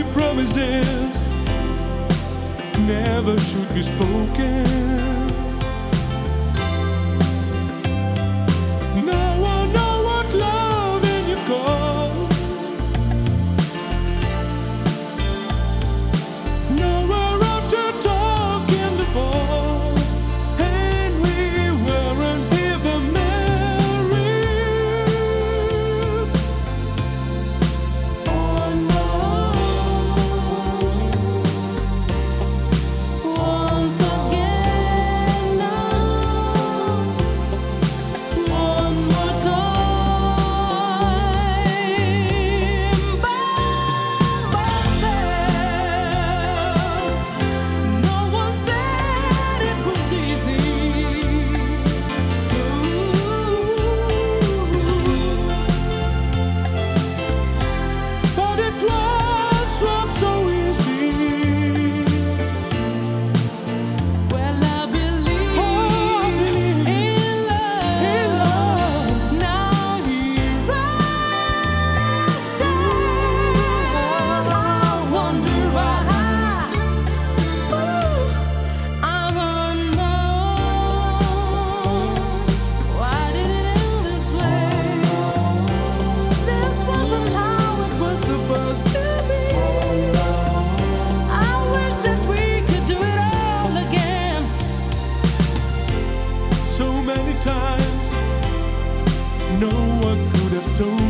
promises never should be spoken. Now I know what love in you calls. Now we're out to talk in divorce, and we weren't even married. Oh no. Once again now, one more time by myself. No one said it was easy. But it was so easy. Well, I believe in love. Now here I stand. I wonder why. I'm unknown. Why did it end this way? This wasn't how it was supposed to be. I wish that we could do it all again. So many times, no one could have told